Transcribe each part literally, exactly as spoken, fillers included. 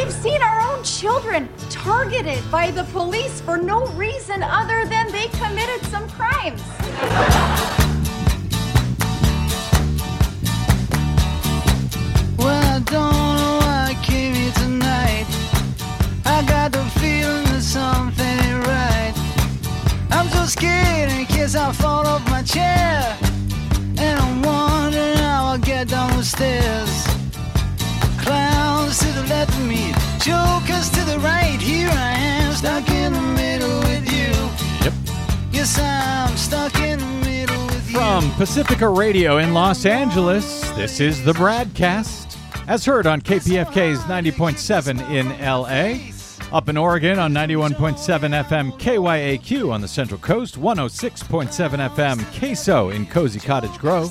We've seen our own children targeted by the police for no reason other than they committed some crimes. Well, I don't know why I came here tonight. I got the feeling that something ain't right. I'm so scared in case I fall off my chair. And I'm wondering how I'll get down the stairs. Clowns to the left of me, jokers to the right. Here I am, stuck in the middle with you. Yep. Yes, I'm stuck in the middle with you. From Pacifica Radio in Los Angeles, this is the Bradcast, as heard on K P F K's ninety point seven in L A, up in Oregon on ninety-one point seven F M K Y A Q on the Central Coast, one oh six point seven F M K S O in Cozy Cottage Grove.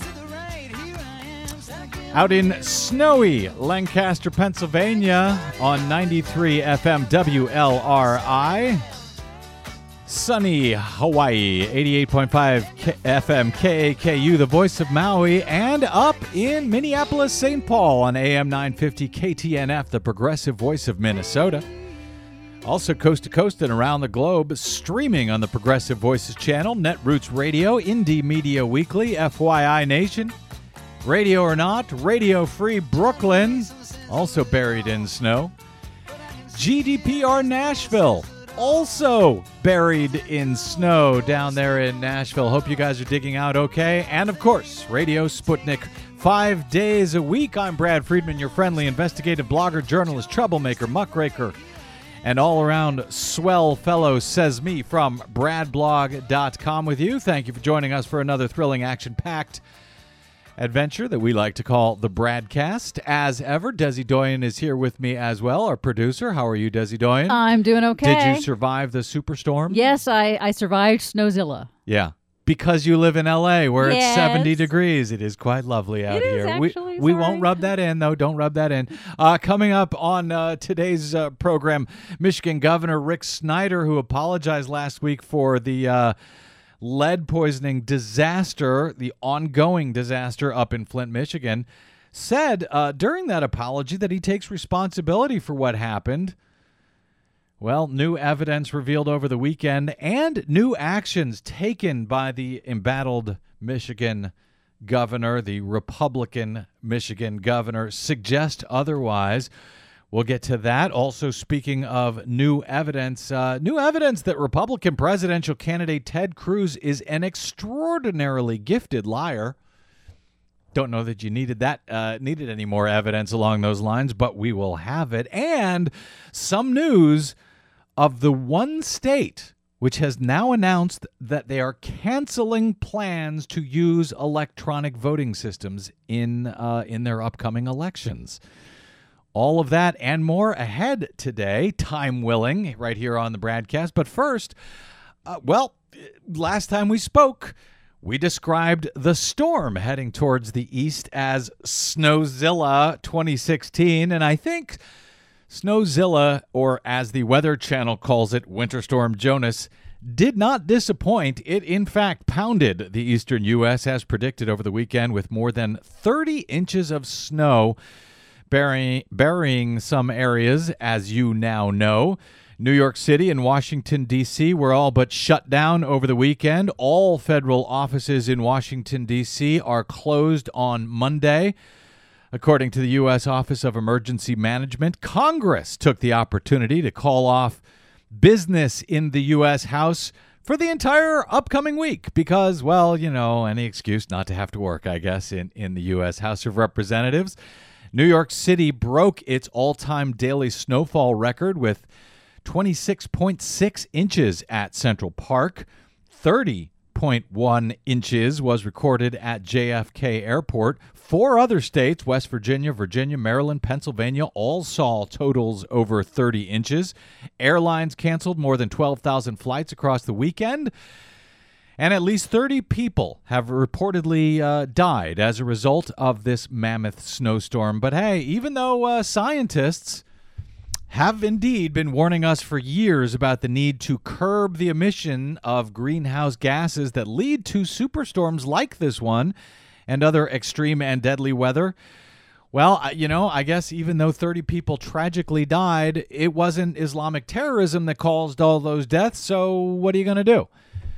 Out in snowy Lancaster, Pennsylvania on ninety-three F M W L R I. Sunny Hawaii, eighty-eight point five F M K A K U, the voice of Maui, and up in Minneapolis, Saint Paul on A M nine fifty K T N F, the progressive voice of Minnesota. Also coast to coast and around the globe, streaming on the Progressive Voices channel, Netroots Radio, Indie Media Weekly, F Y I Nation, Radio or Not, Radio Free Brooklyn, also buried in snow, G D P R Nashville, also buried in snow down there in Nashville. Hope you guys are digging out okay. And of course, Radio Sputnik, five days a week. I'm Brad Friedman, your friendly investigative blogger, journalist, troublemaker, muckraker, and all-around swell fellow, says me, from brad blog dot com with you. Thank you for joining us for another thrilling, action-packed adventure that we like to call the Bradcast. As ever, Desi Doyen is here with me as well, our producer. How are you, Desi Doyen? I'm doing okay. Did you survive the superstorm? Yes, I, I survived Snowzilla. Yeah. Because you live in L A where yes. it's seventy degrees. It is quite lovely out it here. Is actually, we we sorry. won't rub that in, though. Don't rub that in. Uh, coming up on uh, today's uh, program, Michigan Governor Rick Snyder, who apologized last week for the uh, lead poisoning disaster, the ongoing disaster up in Flint, Michigan, said uh, during that apology that he takes responsibility for what happened. Well, new evidence revealed over the weekend and new actions taken by the embattled Michigan governor, the Republican Michigan governor, suggest otherwise. We'll get to that. Also, speaking of new evidence, uh, new evidence that Republican presidential candidate Ted Cruz is an extraordinarily gifted liar. Don't know that you needed that, uh, needed any more evidence along those lines, but we will have it. And some news of the one state which has now announced that they are canceling plans to use electronic voting systems in uh, in their upcoming elections. All of that and more ahead today, time willing, right here on the Bradcast. But first, uh, well, last time we spoke, we described the storm heading towards the east as Snowzilla twenty sixteen, and I think Snowzilla, or as the Weather Channel calls it, Winter Storm Jonas, did not disappoint. It, in fact, pounded the eastern U S as predicted over the weekend with more than thirty inches of snow, burying, burying some areas, as you now know. New York City and Washington, D C were all but shut down over the weekend. All federal offices in Washington, D C are closed on Monday. According to the U S Office of Emergency Management, Congress took the opportunity to call off business in the U S House for the entire upcoming week because, well, you know, any excuse not to have to work, I guess, in, in the U S House of Representatives. New York City broke its all-time daily snowfall record with twenty-six point six inches at Central Park. thirty point one inches was recorded at J F K Airport. Four other states, West Virginia, Virginia, Maryland, Pennsylvania, all saw totals over thirty inches. Airlines canceled more than twelve thousand flights across the weekend. And at least thirty people have reportedly uh, died as a result of this mammoth snowstorm. But hey, even though uh, scientists have indeed been warning us for years about the need to curb the emission of greenhouse gases that lead to superstorms like this one and other extreme and deadly weather, Well, I- you know, I guess even though thirty people tragically died, it wasn't Islamic terrorism that caused all those deaths. So what are you going to do?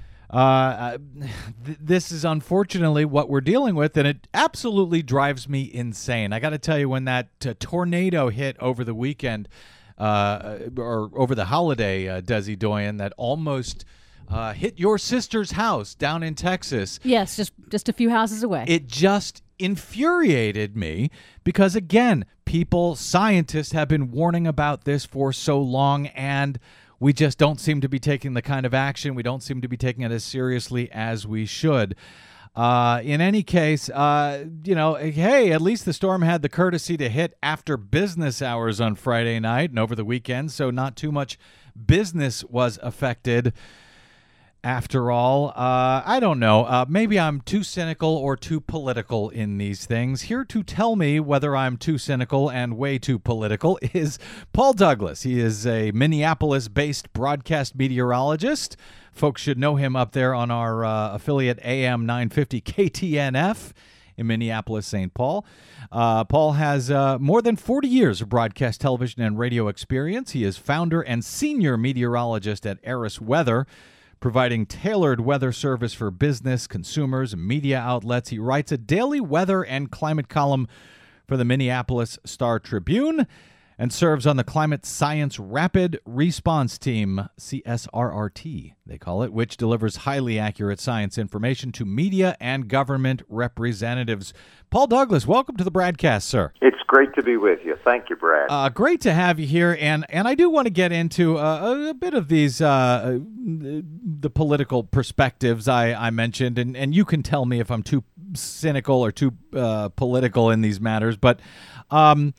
Uh, th- this is unfortunately what we're dealing with, and it absolutely drives me insane. I got to tell you, when that uh, tornado hit over the weekend, uh, or over the holiday, uh, Desi Doyen, that almost uh, hit your sister's house down in Texas. Yes, just just a few houses away. It just infuriated me because, again, people, scientists have been warning about this for so long, and we just don't seem to be taking the kind of action. We don't seem to be taking it as seriously as we should. Uh, in any case, uh, you know, hey, at least the storm had the courtesy to hit after business hours on Friday night and over the weekend, so not too much business was affected. After all, uh, I don't know. Uh, maybe I'm too cynical or too political in these things. Here to tell me whether I'm too cynical and way too political is Paul Douglas. He is a Minneapolis-based broadcast meteorologist. Folks should know him up there on our uh, affiliate A M nine fifty K T N F in Minneapolis, Saint Paul. Uh, Paul has uh, more than forty years of broadcast television and radio experience. He is founder and senior meteorologist at Eris Weather, providing tailored weather service for business, consumers, and media outlets. He writes a daily weather and climate column for the Minneapolis Star-Tribune and serves on the Climate Science Rapid Response Team, C S R R T, they call it, which delivers highly accurate science information to media and government representatives. Paul Douglas, welcome to the broadcast, sir. It's great to be with you. Thank you, Brad. Uh, great to have you here, and, and I do want to get into uh, a bit of these, uh, the political perspectives I, I mentioned, and, and you can tell me if I'm too cynical or too uh, political in these matters, but um,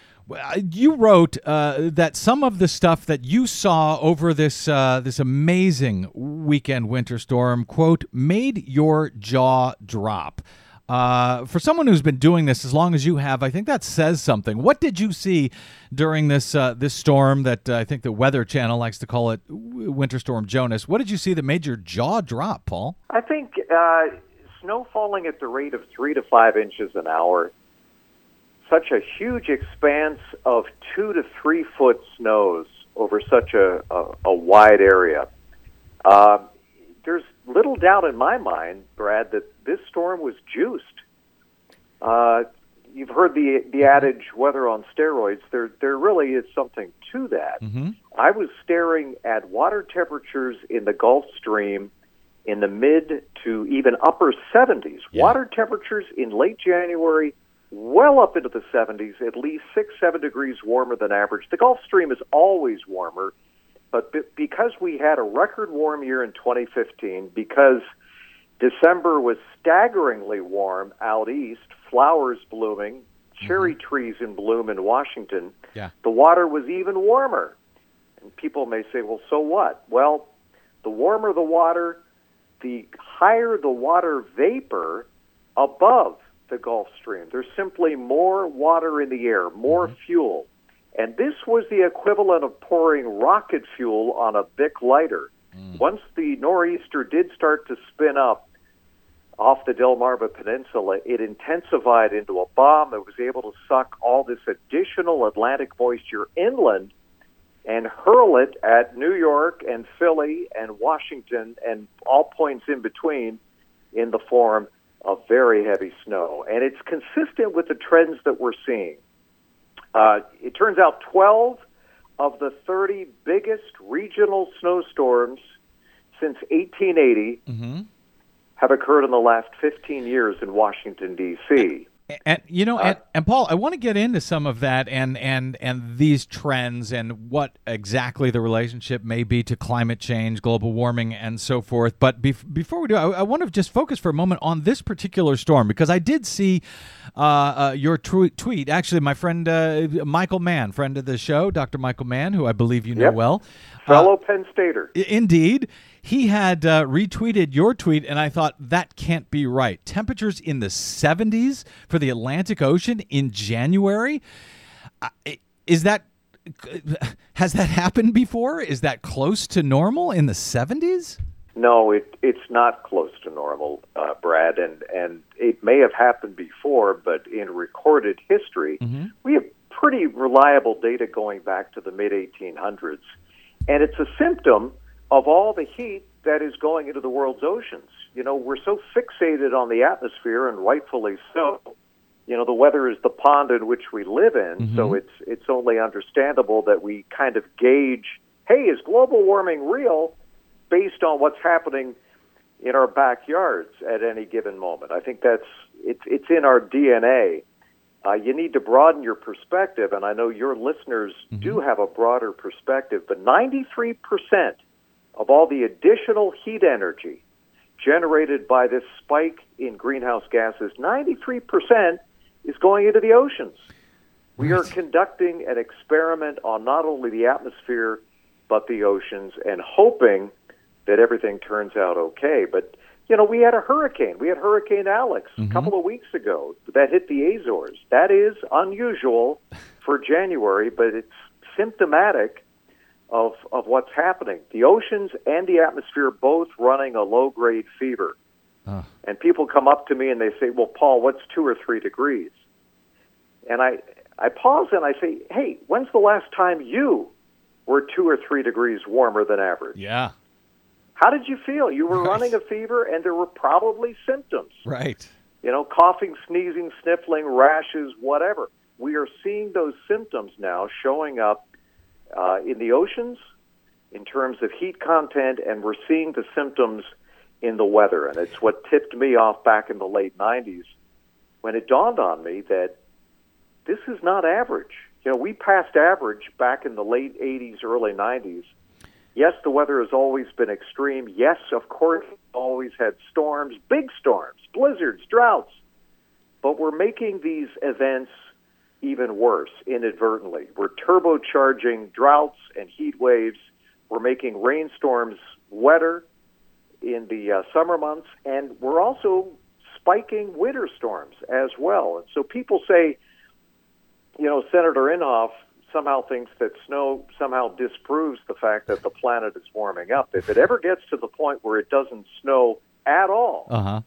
you wrote uh, that some of the stuff that you saw over this uh, this amazing weekend winter storm, quote, made your jaw drop. Uh, for someone who's been doing this as long as you have, I think that says something. What did you see during this uh, this storm that uh, I think the Weather Channel likes to call it Winter Storm Jonas? What did you see that made your jaw drop, Paul? I think uh, snow falling at the rate of three to five inches an hour, such a huge expanse of two to three foot snows over such a, a, a wide area. Uh, there's little doubt in my mind, Brad, that this storm was juiced. Uh, you've heard the the adage, weather on steroids. There, there really is something to that. Mm-hmm. I was staring at water temperatures in the Gulf Stream in the mid to even upper seventies. Yeah. Water temperatures in late January well up into the seventies, at least six, seven degrees warmer than average. The Gulf Stream is always warmer, but b- because we had a record warm year in twenty fifteen, because December was staggeringly warm out east, flowers blooming, cherry mm-hmm. trees in bloom in Washington, yeah. the water was even warmer. And people may say, well, so what? Well, the warmer the water, the higher the water vapor above the Gulf Stream. There's simply more water in the air, more mm-hmm. fuel. And this was the equivalent of pouring rocket fuel on a Bic lighter. Mm. Once the nor'easter did start to spin up off the Delmarva Peninsula, it intensified into a bomb that was able to suck all this additional Atlantic moisture inland and hurl it at New York and Philly and Washington and all points in between in the form of very heavy snow. And it's consistent with the trends that we're seeing. Uh, it turns out twelve of the thirty biggest regional snowstorms since eighteen eighty mm-hmm. have occurred in the last fifteen years in Washington, D C And, you know, uh, and, and Paul, I want to get into some of that and, and, and these trends and what exactly the relationship may be to climate change, global warming, and so forth. But bef- before we do, I, I want to just focus for a moment on this particular storm, because I did see uh, uh, your tw- tweet. Actually, my friend uh, Michael Mann, friend of the show, Doctor Michael Mann, who I believe you know yep. well. Fellow uh, Penn Stater. Indeed. He had uh, retweeted your tweet, and I thought, that can't be right. Temperatures in the seventies for the Atlantic Ocean in January? Uh, is that, has that happened before? Is that close to normal in the seventies? No, it it's not close to normal, uh, Brad, and, and it may have happened before, but in recorded history, mm-hmm. we have pretty reliable data going back to the mid eighteen hundreds, and it's a symptom of all the heat that is going into the world's oceans. You know, we're so fixated on the atmosphere, and rightfully so. You know, the weather is the pond in which we live in, mm-hmm. so it's it's only understandable that we kind of gauge, hey, is global warming real, based on what's happening in our backyards at any given moment. I think that's it's it's in our D N A. Uh, you need to broaden your perspective, and I know your listeners mm-hmm. do have a broader perspective, but ninety-three percent of all the additional heat energy generated by this spike in greenhouse gases, ninety-three percent is going into the oceans. Right. We are conducting an experiment on not only the atmosphere, but the oceans, and hoping that everything turns out okay. But, you know, we had a hurricane. We had Hurricane Alex mm-hmm. a couple of weeks ago that hit the Azores. That is unusual for January, but it's symptomatic of of what's happening. The oceans and the atmosphere both running a low-grade fever. Uh. And people come up to me and they say, well, Paul, what's two or three degrees? And I, I pause and I say, hey, when's the last time you were two or three degrees warmer than average? Yeah. How did you feel? You were right. running a fever, and there were probably symptoms. Right. You know, coughing, sneezing, sniffling, rashes, whatever. We are seeing those symptoms now showing up uh, in the oceans in terms of heat content, and we're seeing the symptoms in the weather. And it's what tipped me off back in the late nineties when it dawned on me that this is not average. You know, we passed average back in the late eighties, early nineties. Yes, the weather has always been extreme. Yes, of course, we've always had storms, big storms, blizzards, droughts. But we're making these events even worse inadvertently. We're turbocharging droughts and heat waves. We're making rainstorms wetter in the uh, summer months, and we're also spiking winter storms as well. And so people say, you know, Senator Inhofe somehow thinks that snow somehow disproves the fact that the planet is warming up. If it ever gets to the point where it doesn't snow at all, uh-huh.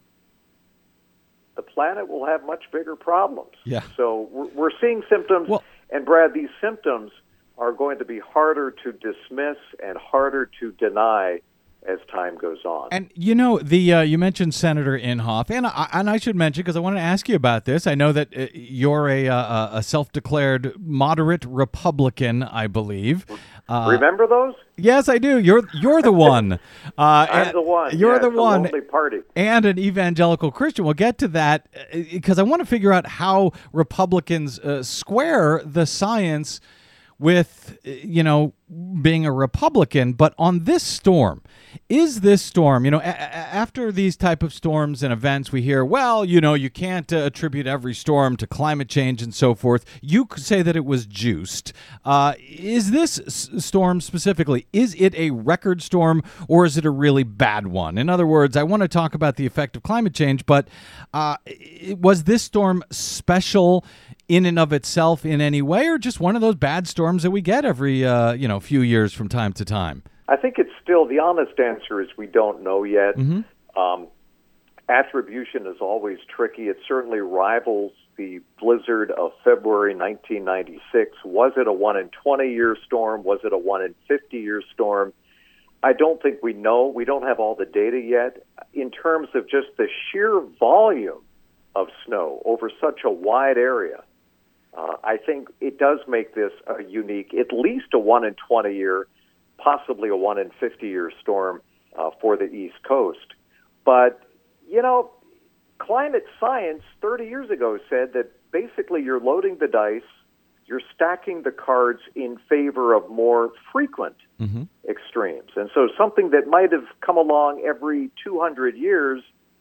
the planet will have much bigger problems. Yeah. So we're, we're seeing symptoms, well, and Brad, these symptoms are going to be harder to dismiss and harder to deny as time goes on. And, you know, the uh, you mentioned Senator Inhofe, and I, and I should mention, because I want to ask you about this, I know that uh, you're a, uh, a self-declared moderate Republican, I believe. Uh, Remember those? Yes, I do. You're you're the one. Uh, I'm the one. You're yeah, the it's one. A lonely party. And an evangelical Christian. We'll get to that, because I want to figure out how Republicans uh, square the science with, you know, being a Republican. But on this storm, is this storm, you know, a- a- after these type of storms and events, we hear, well, you know, you can't uh, attribute every storm to climate change and so forth. You could say that it was juiced. Uh, is this s- storm specifically, is it a record storm, or is it a really bad one? In other words, I want to talk about the effect of climate change, but uh, was this storm special in and of itself in any way, or just one of those bad storms that we get every, uh, you know, few years from time to time? I think it's still, the honest answer is we don't know yet. Mm-hmm. Um, attribution is always tricky. It certainly rivals the blizzard of February nineteen ninety-six. Was it a one in twenty year storm? Was it a one in fifty year storm? I don't think we know. We don't have all the data yet. In terms of just the sheer volume of snow over such a wide area, uh, I think it does make this a unique, at least a one in twenty year, possibly a one in fifty year storm uh, for the East Coast. But, you know, climate science thirty years ago said that basically you're loading the dice, you're stacking the cards in favor of more frequent mm-hmm. extremes. And so something that might have come along every two hundred years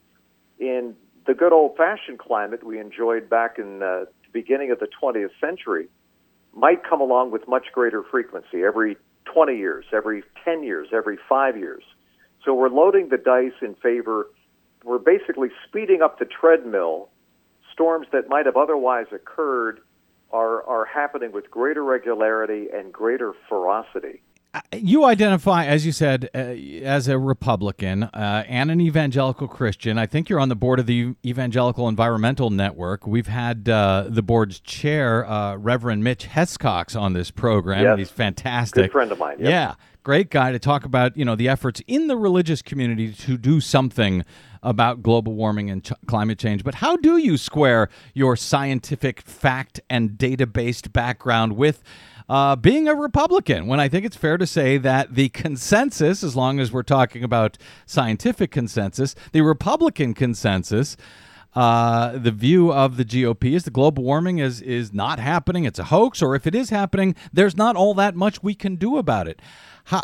in the good old-fashioned climate we enjoyed back in uh, the beginning of the twentieth century might come along with much greater frequency, every twenty years, every ten years, every five years. So we're loading the dice in favor, we're basically speeding up the treadmill. Storms that might have otherwise occurred are, are happening with greater regularity and greater ferocity. You identify, as you said, uh, as a Republican uh, and an evangelical Christian. I think you're on the board of the Evangelical Environmental Network. We've had uh, the board's chair, uh, Reverend Mitch Hescox, on this program. Yes. He's fantastic. Good friend of mine. Yep. Yeah, great guy to talk about, you know, the efforts in the religious community to do something about global warming and ch- climate change. But how do you square your scientific fact and data-based background with Uh, being a Republican, when I think it's fair to say that the consensus, as long as we're talking about scientific consensus, the Republican consensus, uh, the view of the G O P is the global warming is is not happening, it's a hoax, or if it is happening, there's not all that much we can do about it. How,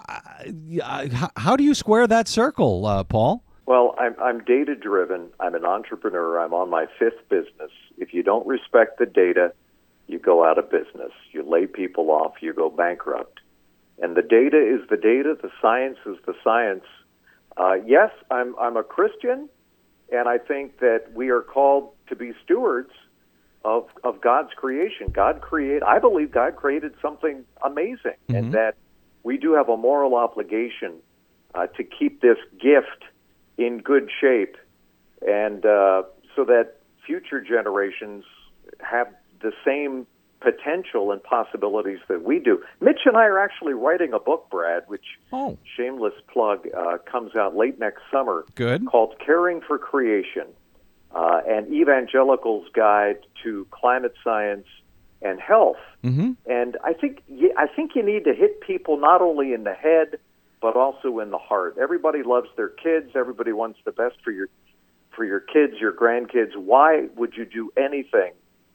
how, how do you square that circle, uh, Paul? Well, I'm, I'm data-driven. I'm an entrepreneur. I'm on my fifth business. If you don't respect the data, you go out of business. You lay people off. You go bankrupt. And the data is the data. The science is the science. Uh, yes, I'm I'm a Christian, and I think that we are called to be stewards of of God's creation. God create. I believe God created something amazing, mm-hmm. and that we do have a moral obligation uh, to keep this gift in good shape, and uh, so that future generations have the same potential and possibilities that we do. Mitch and I are actually writing a book, Brad, which, oh. shameless plug, uh, comes out late next summer. Good. Called Caring for Creation, uh, an evangelical's guide to climate science and health. Mm-hmm. And I think y- I think you need to hit people not only in the head, but also in the heart. Everybody loves their kids. Everybody wants the best for your for your kids, your grandkids. Why would you do anything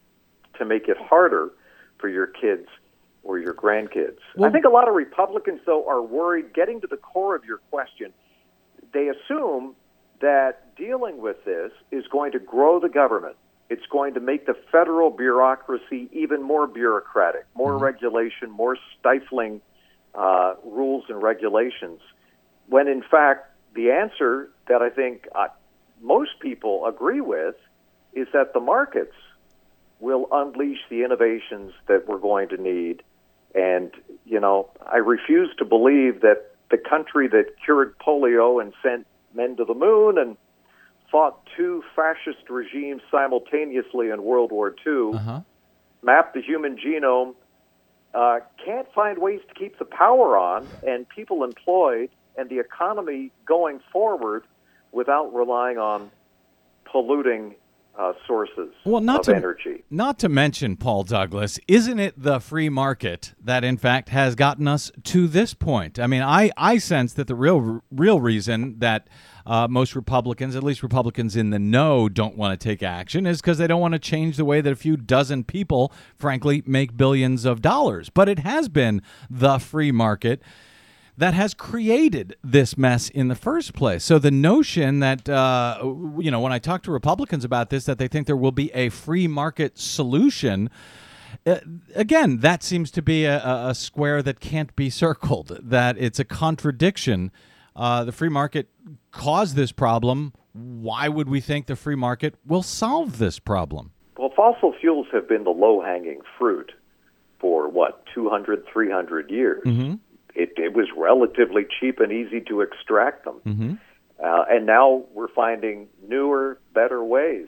to make it harder for your kids or your grandkids? Well, I think a lot of Republicans, though, are worried, getting to the core of your question, they assume that dealing with this is going to grow the government. It's going to make the federal bureaucracy even more bureaucratic, more mm-hmm. regulation, more stifling uh, rules and regulations, when in fact the answer that I think uh, most people agree with is that the markets will unleash the innovations that we're going to need. And, you know, I refuse to believe that the country that cured polio and sent men to the moon and fought two fascist regimes simultaneously in World War Two, uh-huh. mapped the human genome, uh, can't find ways to keep the power on and people employed and the economy going forward without relying on polluting Uh, sources well, not of to, energy. Not to mention, Paul Douglas, isn't it the free market that, in fact, has gotten us to this point? I mean, I, I sense that the real real reason that uh, most Republicans, at least Republicans in the know, don't want to take action is because they don't want to change the way that a few dozen people, frankly, make billions of dollars. But it has been the free market that has created this mess in the first place. So the notion that, uh, you know, when I talk to Republicans about this, that they think there will be a free market solution, uh, again, that seems to be a, a square that can't be circled, that it's a contradiction. Uh, the free market caused this problem. Why would we think the free market will solve this problem? Well, fossil fuels have been the low-hanging fruit for, what, two hundred, three hundred years. Mm-hmm. It, it was relatively cheap and easy to extract them. Mm-hmm. Uh, and now we're finding newer, better ways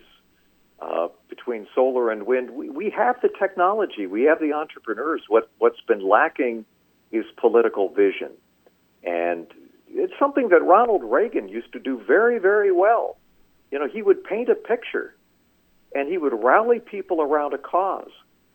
uh, between solar and wind. We, we have the technology. We have the entrepreneurs. What, what's been lacking is political vision. And it's something that Ronald Reagan used to do very, very well. You know, he would paint a picture, and he would rally people around a cause.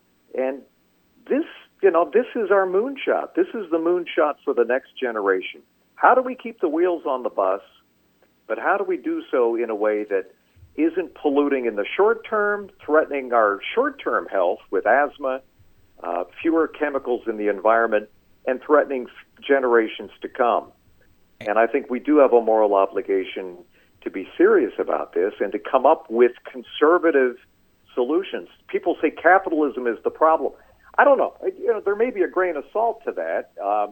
And this You know, this is our moonshot. This is the moonshot for the next generation. How do we keep the wheels on the bus, but how do we do so in a way that isn't polluting in the short term, threatening our short-term health with asthma, uh, fewer chemicals in the environment, and threatening f- generations to come? And I think we do have a moral obligation to be serious about this and to come up with conservative solutions. People say capitalism is the problem. I don't know. You know, there may be a grain of salt to that. Um,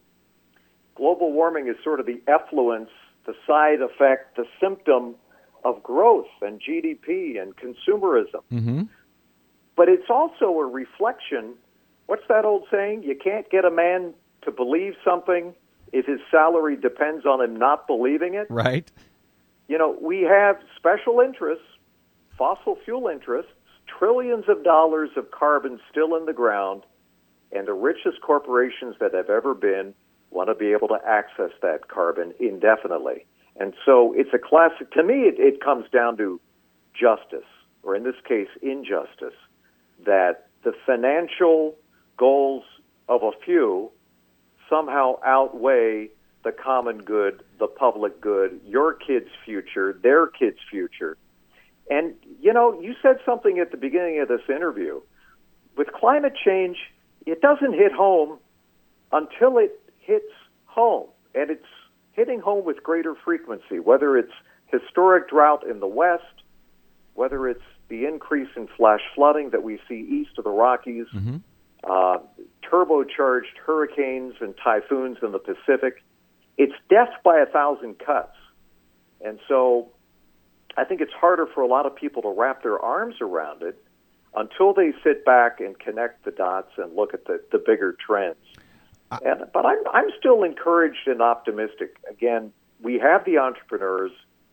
global warming is sort of the effluence, the side effect, the symptom of growth and G D P and consumerism. Mm-hmm. But it's also a reflection. What's that old saying? You can't get a man to believe something if his salary depends on him not believing it. Right. You know, we have special interests, fossil fuel interests, trillions of dollars of carbon still in the ground, and the richest corporations that have ever been want to be able to access that carbon indefinitely. And so it's a classic, to me, it, it comes down to justice, or in this case, injustice, that the financial goals of a few somehow outweigh the common good, the public good, your kids' future, their kids' future. And, you know, you said something at the beginning of this interview. With climate change, it doesn't hit home until it hits home. And it's hitting home with greater frequency, whether it's historic drought in the West, whether it's the increase in flash flooding that we see east of the Rockies, mm-hmm. uh, turbocharged hurricanes and typhoons in the Pacific. It's death by a thousand cuts. And so I think it's harder for a lot of people to wrap their arms around it until they sit back and connect the dots and look at the, the bigger trends. I, and, but I'm, I'm still encouraged and optimistic. Again, we have the entrepreneurs.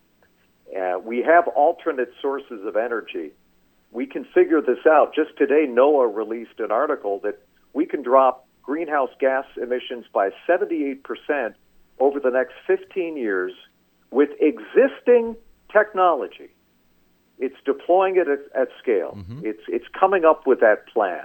Uh, we have alternate sources of energy. We can figure this out. Just today, NOAA released an article that we can drop greenhouse gas emissions by seventy-eight percent over the next fifteen years with existing technology. It's deploying it at, at scale. Mm-hmm. It's it's coming up with that plan.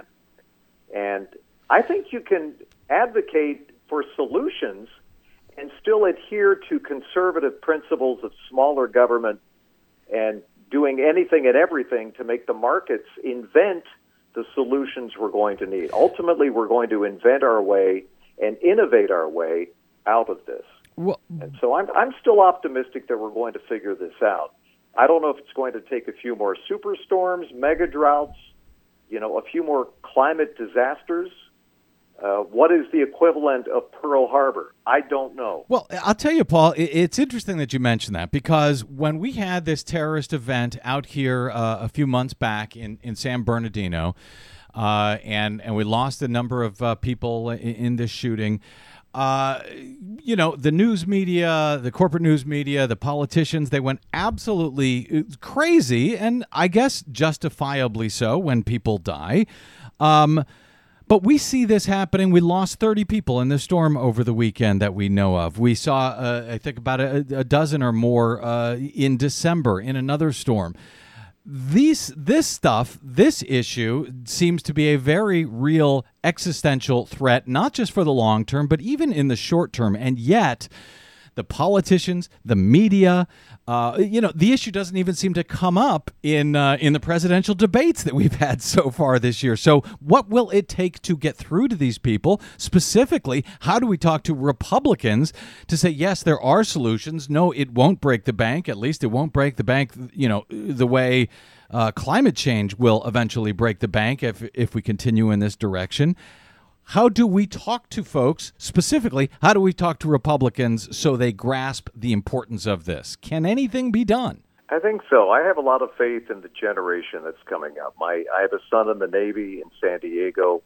And I think you can advocate for solutions and still adhere to conservative principles of smaller government and doing anything and everything to make the markets invent the solutions we're going to need. Ultimately, we're going to invent our way and innovate our way out of this. Well, and so I'm I'm still optimistic that we're going to figure this out. I don't know if it's going to take a few more superstorms, mega droughts, you know, a few more climate disasters. Uh, what is the equivalent of Pearl Harbor? I don't know. Well, I'll tell you, Paul, it's interesting that you mentioned that, because when we had this terrorist event out here uh, a few months back in, in San Bernardino, uh, and, and we lost a number of uh, people in, in this shooting, uh, you know, the news media, the corporate news media, the politicians, they went absolutely crazy, and I guess justifiably so when people die. Um But we see this happening. We lost thirty people in the storm over the weekend that we know of. We saw, uh, I think, about a, a dozen or more uh, in December in another storm. These, this stuff, this issue seems to be a very real existential threat, not just for the long term, but even in the short term. And yet, the politicians, the media, uh, you know, the issue doesn't even seem to come up in uh, in the presidential debates that we've had so far this year. So what will it take to get through to these people? Specifically, how do we talk to Republicans to say, yes, there are solutions. No, it won't break the bank. At least it won't break the bank, you know, the way uh, climate change will eventually break the bank if if we continue in this direction. How do we talk to folks, specifically, how do we talk to Republicans so they grasp the importance of this? Can anything be done? I think so. I have a lot of faith in the generation that's coming up. My, I have a son in the Navy in San Diego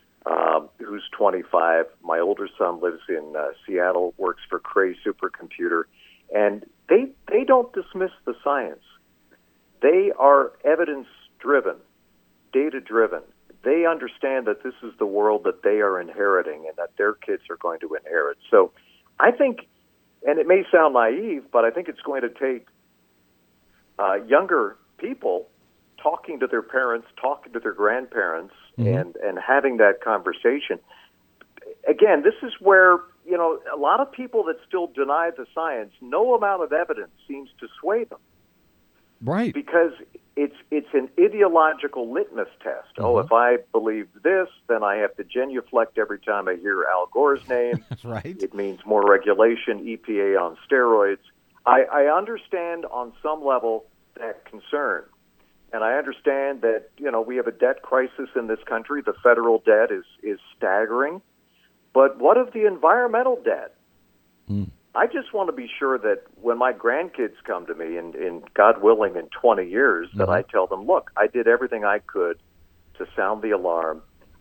um, who's twenty-five. My older son lives in uh, Seattle, works for Cray Supercomputer, and they they don't dismiss the science. They are evidence-driven, data-driven. They understand that this is the world that they are inheriting and that their kids are going to inherit. So I think, and it may sound naive, but I think it's going to take uh, younger people talking to their parents, talking to their grandparents, mm-hmm. and, and having that conversation. Again, this is where, you know, a lot of people that still deny the science, no amount of evidence seems to sway them. Right. Because it's it's an ideological litmus test. Mm-hmm. Oh, if I believe this, then I have to genuflect every time I hear Al Gore's name. Right. It means more regulation, E P A on steroids. I, I understand on some level that concern. And I understand that, you know, we have a debt crisis in this country. The federal debt is, is staggering. But what of the environmental debt? Mm. I just want to be sure that when my grandkids come to me, and, and God willing, in twenty years, mm-hmm. that I tell them, look, I did everything I could to sound the alarm.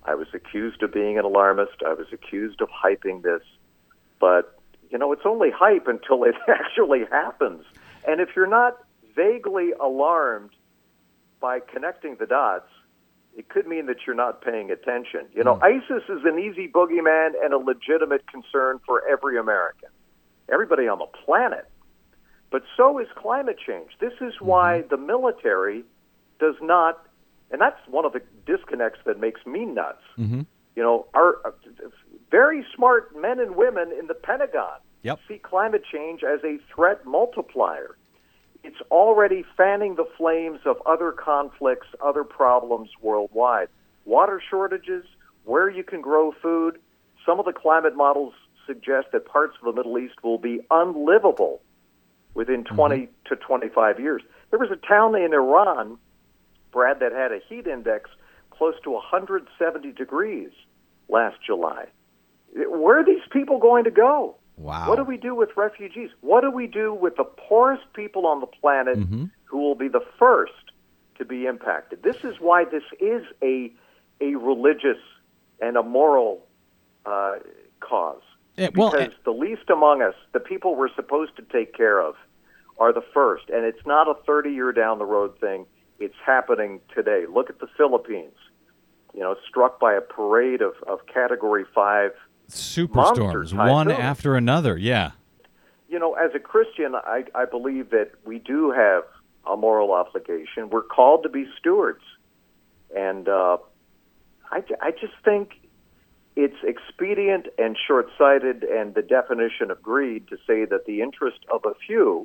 I was accused of being an alarmist. I was accused of hyping this. But, you know, it's only hype until it actually happens. And if you're not vaguely alarmed by connecting the dots, it could mean that you're not paying attention. You know, mm. ISIS is an easy boogeyman and a legitimate concern for every American, everybody on the planet. But so is climate change. This is why the military does not, and that's one of the disconnects that makes me nuts. Mm-hmm. You know, our uh, very smart men and women in the Pentagon yep. see climate change as a threat multiplier. It's already fanning the flames of other conflicts, other problems worldwide. Water shortages, where you can grow food. Some of the climate models suggest that parts of the Middle East will be unlivable within twenty mm-hmm. to twenty-five years. There was a town in Iran, Brad, that had a heat index close to one hundred seventy degrees last July. Where are these people going to go? Wow. What do we do with refugees? What do we do with the poorest people on the planet mm-hmm. who will be the first to be impacted? This is why this is a a religious and a moral uh, cause. It, well, because the least among us, the people we're supposed to take care of, are the first. And it's not a thirty-year down the road thing. It's happening today. Look at the Philippines, you know, struck by a parade of, of Category five superstorms, one after another, yeah. You know, as a Christian, I, I believe that we do have a moral obligation. We're called to be stewards. And uh, I, I just think it's expedient and short-sighted and the definition of greed to say that the interest of a few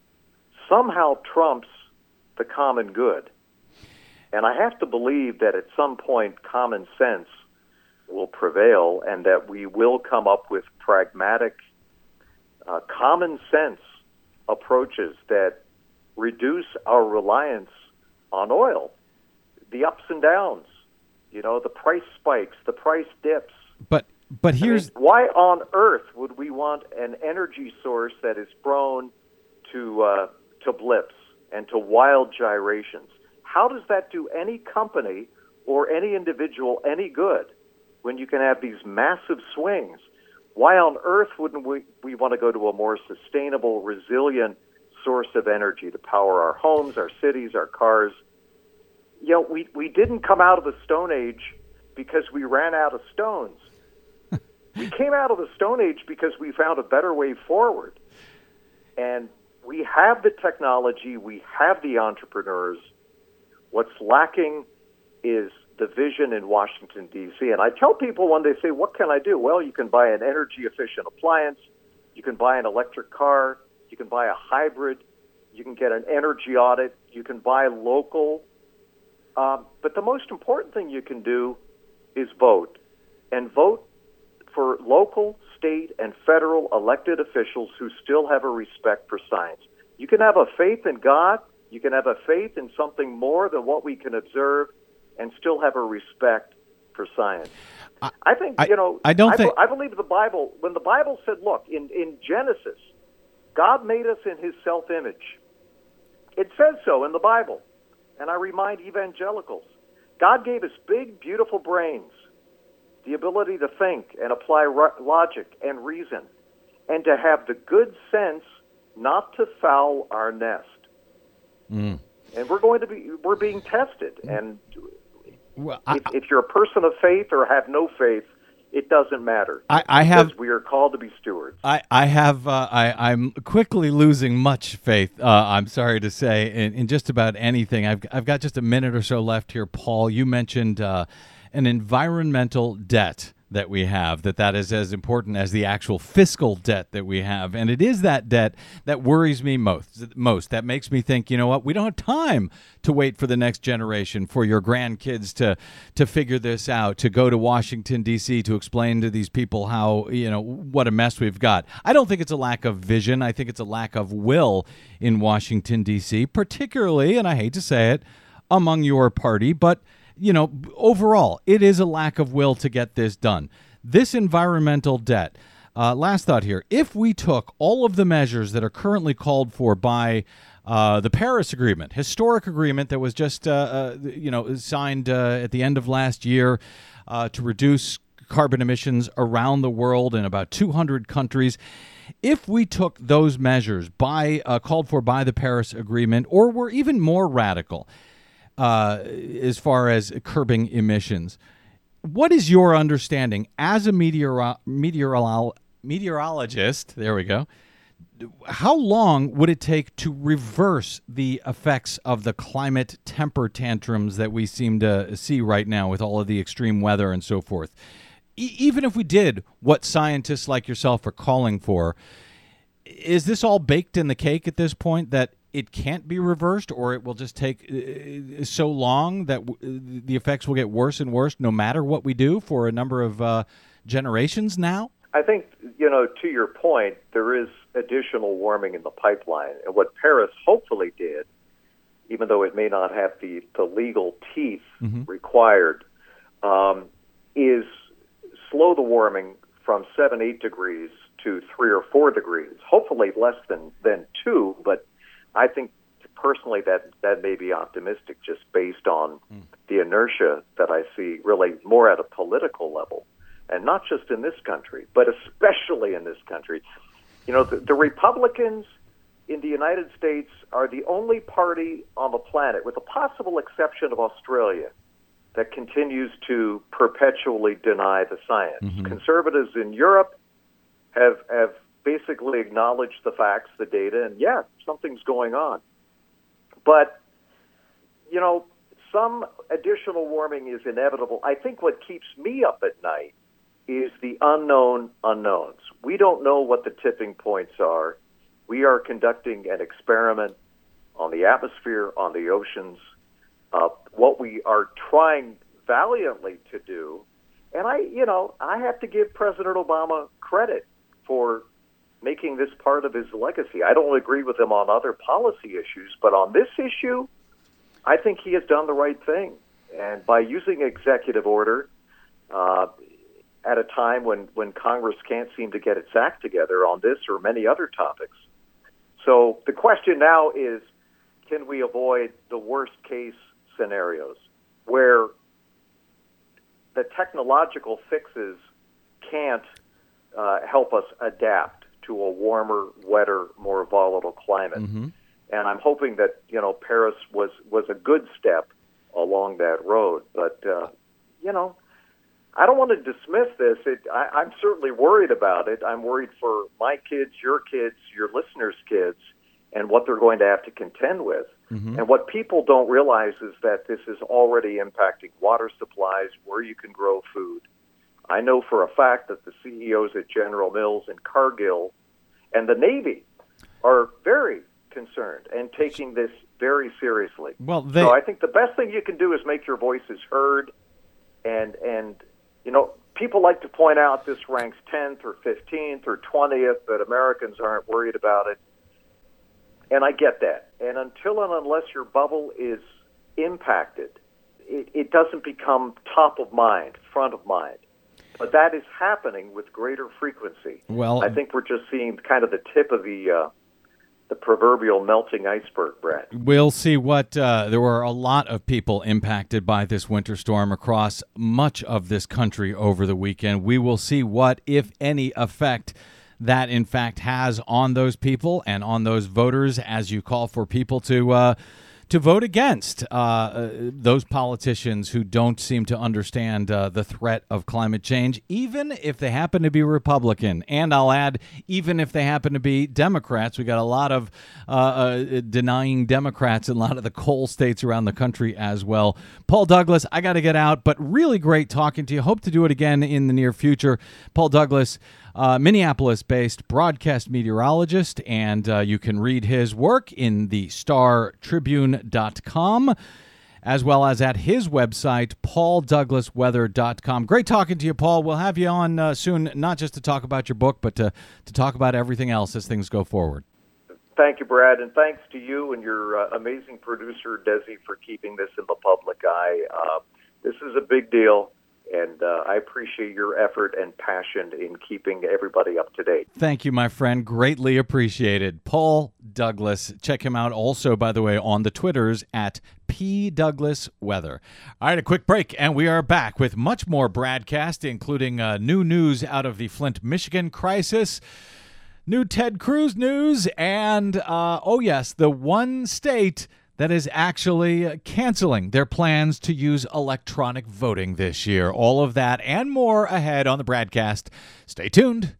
somehow trumps the common good. And I have to believe that at some point common sense will prevail and that we will come up with pragmatic, uh, common sense approaches that reduce our reliance on oil, the ups and downs, you know, the price spikes, the price dips. But but here's... I mean, why on earth would we want an energy source that is prone to uh, to blips and to wild gyrations? How does that do any company or any individual any good when you can have these massive swings? Why on earth wouldn't we, we want to go to a more sustainable, resilient source of energy to power our homes, our cities, our cars? You know, we, we didn't come out of the Stone Age because we ran out of stones. We came out of the Stone Age because we found a better way forward. And we have the technology, we have the entrepreneurs. What's lacking is the vision in Washington, D C And I tell people when they say, what can I do? Well, you can buy an energy-efficient appliance, you can buy an electric car, you can buy a hybrid, you can get an energy audit, you can buy local. Um, but the most important thing you can do is vote. And vote for local, state, and federal elected officials who still have a respect for science. You can have a faith in God, you can have a faith in something more than what we can observe, and still have a respect for science. I, I think, I, you know, I, don't I, think... I believe the Bible, when the Bible said, look, in, in Genesis, God made us in his self-image. It says so in the Bible. And I remind evangelicals, God gave us big, beautiful brains, the ability to think and apply ro- logic and reason, and to have the good sense not to foul our nest. Mm. And we're going to be, we're being tested. And well, I, if, if you're a person of faith or have no faith, it doesn't matter. I, I have. We are called to be stewards. I I have. Uh, I I'm quickly losing much faith. Uh, I'm sorry to say in, in just about anything. I've I've got just a minute or so left here, Paul. You mentioned uh, an environmental debt that we have, that that is as important as the actual fiscal debt that we have. And it is that debt that worries me most, most. That makes me think, you know what, we don't have time to wait for the next generation, for your grandkids to to figure this out, to go to Washington, D C, to explain to these people how, you know, what a mess we've got. I don't think it's a lack of vision. I think it's a lack of will in Washington, D C, particularly, and I hate to say it, among your party, but you know, overall, it is a lack of will to get this done. This environmental debt, uh, last thought here, if we took all of the measures that are currently called for by uh, the Paris Agreement, historic agreement that was just, uh, uh, you know, signed uh, at the end of last year, uh, to reduce carbon emissions around the world in about two hundred countries. If we took those measures by uh, called for by the Paris Agreement, or were even more radical uh, as far as curbing emissions, what is your understanding as a meteoro- meteorolo- meteorologist? There we go. How long would it take to reverse the effects of the climate temper tantrums that we seem to see right now with all of the extreme weather and so forth? E- even if we did what scientists like yourself are calling for, is this all baked in the cake at this point that it can't be reversed, or it will just take uh, so long that w- the effects will get worse and worse no matter what we do for a number of uh, generations now? I think, you know, to your point, there is additional warming in the pipeline. And what Paris hopefully did, even though it may not have the, the legal teeth mm-hmm. required, um, is slow the warming from seven, eight degrees to three or four degrees, hopefully less than, than two, but I think personally that, that may be optimistic just based on mm. the inertia that I see really more at a political level. And not just in this country, but especially in this country. You know, the, the Republicans in the United States are the only party on the planet, with the possible exception of Australia, that continues to perpetually deny the science. Mm-hmm. Conservatives in Europe have have basically acknowledged the facts, the data, and yeah, something's going on. But, you know, some additional warming is inevitable. I think what keeps me up at night is the unknown unknowns. We don't know what the tipping points are. We are conducting an experiment on the atmosphere, on the oceans. Uh, what we are trying valiantly to do, and I, you know, I have to give President Obama credit for making this part of his legacy. I don't agree with him on other policy issues, but on this issue, I think he has done the right thing. And by using executive order, uh, at a time when, when Congress can't seem to get its act together on this or many other topics. So the question now is, can we avoid the worst case scenarios where the technological fixes can't uh, help us adapt to a warmer, wetter, more volatile climate? Mm-hmm. And I'm hoping that, you know, Paris was, was a good step along that road. But, uh, you know, I don't want to dismiss this. It, I, I'm certainly worried about it. I'm worried for my kids, your kids, your listeners' kids, and what they're going to have to contend with. Mm-hmm. And what people don't realize is that this is already impacting water supplies, where you can grow food. I know for a fact that the C E Os at General Mills and Cargill and the Navy are very concerned and taking this very seriously. Well, they... So I think the best thing you can do is make your voices heard. And, and you know, people like to point out this ranks tenth or fifteenth or twentieth, that Americans aren't worried about it. And I get that. And until and unless your bubble is impacted, it, it doesn't become top of mind, front of mind. But that is happening with greater frequency. Well, I think we're just seeing kind of the tip of the uh, the proverbial melting iceberg, Brad. We'll see what uh, there were a lot of people impacted by this winter storm across much of this country over the weekend. We will see what, if any, effect that in fact has on those people and on those voters as you call for people to uh, to vote against uh, uh, those politicians who don't seem to understand uh, the threat of climate change, even if they happen to be Republican. And I'll add, even if they happen to be Democrats. We got a lot of uh, uh, denying Democrats in a lot of the coal states around the country as well. Paul Douglas, I got to get out, but really great talking to you. Hope to do it again in the near future. Paul Douglas, Uh, Minneapolis-based broadcast meteorologist, and uh, you can read his work in the star tribune dot com, as well as at his website, paul douglas weather dot com. Great talking to you, Paul. We'll have you on uh, soon, not just to talk about your book, but to, to talk about everything else as things go forward. Thank you, Brad, and thanks to you and your uh, amazing producer, Desi, for keeping this in the public eye. Uh, this is a big deal. And uh, I appreciate your effort and passion in keeping everybody up to date. Thank you, my friend. Greatly appreciated. Paul Douglas. Check him out also, by the way, on the Twitters at P Douglas Weather. All right, a quick break, and we are back with much more BradCast, including uh, new news out of the Flint, Michigan crisis, new Ted Cruz news, and, uh, oh yes, the one state that is actually canceling their plans to use electronic voting this year. All of that and more ahead on the BradCast. Stay tuned.